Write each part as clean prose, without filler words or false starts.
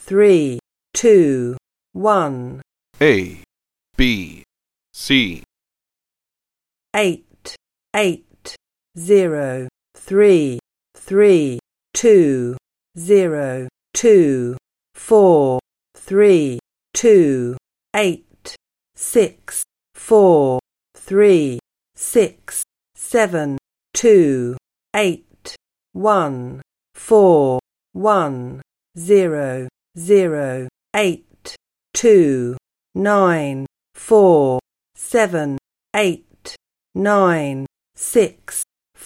3, 2, 1. A, B, C. 8, 8, 0, 3, 3, 2, 0, 2, 4, 3, 2, 8, 6, 4, 3, 6, 7, 2, 8, 1, 4, 1, 0, 0, 8, 2, 9, 4, 7, 8, 9, 6,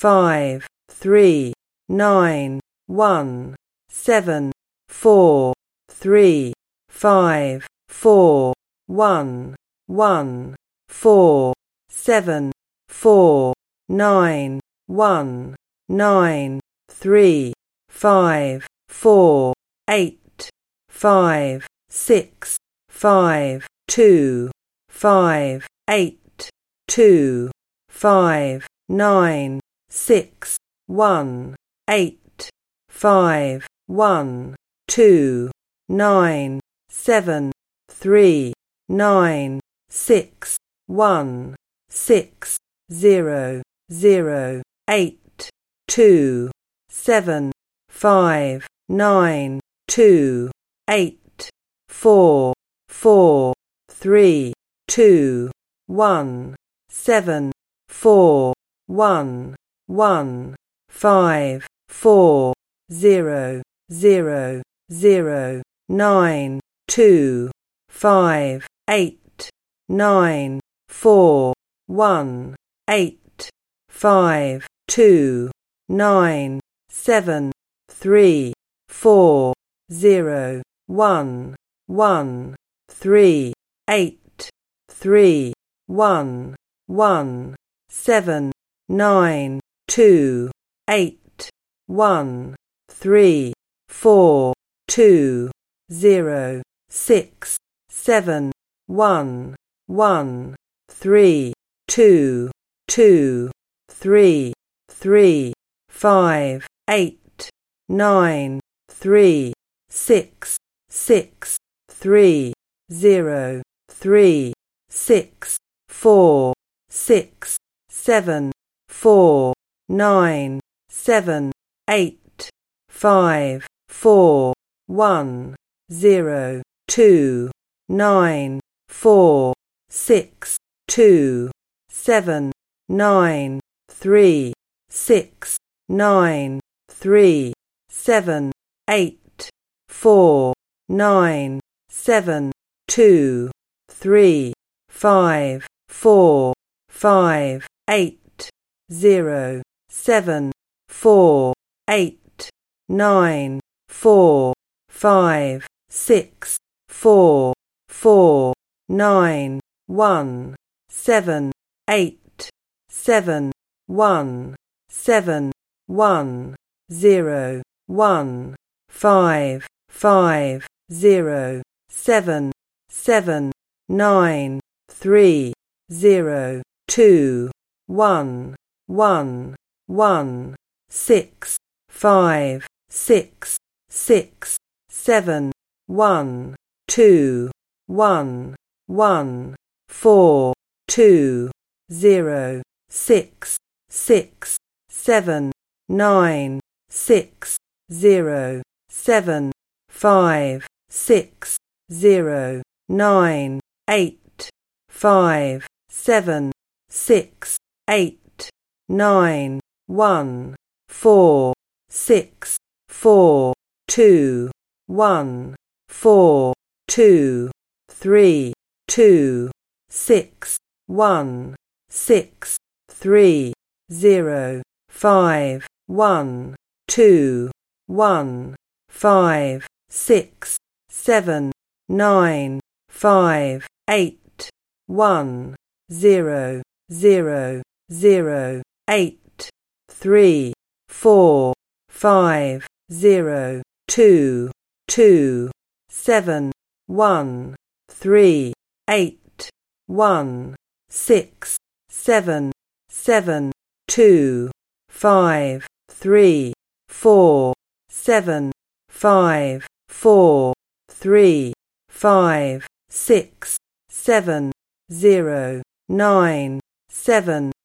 5, 3, 9, 1, 7, 4, 3, 5, 4, 1, 1, 4, 7, 4, 9, 1, 9, 3, 5, 4, 8, 5, 6, 5, 2, 5, 8, 2, 5, 9, 6, 1, 8, 5, 1, 2, 9, 7, 3, 9, 6, 1, 6, 0, 0, 8, 2, 7, 5, 9, 2, 8, 4, 4, 3, 2, 1, 7, 4, 1, 1, 5, 4, 0, 0, 0, 9, 2, 5, 8, 9, 4, 1, 8, 5, 2, 9, 7, 3, 4, 0, 1, 1, 3, 8, 3, 1, 1, 7, 9, 2, 8, 1, 3, 4, 2, 0, 6, 7, 1, 1, 3, 2, 2, 3, 3, 5, 8, 9, 3, 6, 6, 3, 0, 3, 6, 4, 6, 7, 4, 9, 7, 8, 5, 4, 1, 0, 2, 9, 4, 6, 2, 7, 9, 3, 6, 9, 3, 7, 8, 4, 9, 7, 2, 3, 5, 4, 5, 8, 0, 7, 4, 8, 9, 4, 5, 6, 4, 4, 9, 1, 7, 8, 7, 1, 7, 1, 0, 1, 5, 5, 0, 7, 7, 9, 3, 0, 2, 1, 1, 1, 6, 5, 6, 6, 7, 1, 2, 1, 1, 4, 2, 0, 6, 6, 7, 9, 6, 0, 7, 5, 6, 0, 9, 8, 5, 7, 6, 8, 9, 1, 4, 6, 4, 2, 1, 4, 2, 3, 2, 6, 1, 6, 3, 0, 5, 1, 2, 1, 5, 6, 7, 9, 5, 8, 1, 0, 0, 0, 8, 3, 4, 5, 0, 2, 2, 7, 1, 3, 8, 1, 6, 7, 7, 2, 5, 3, 4, 7, 5, 4, 3, 5, 6, 7, 0, 9, 7,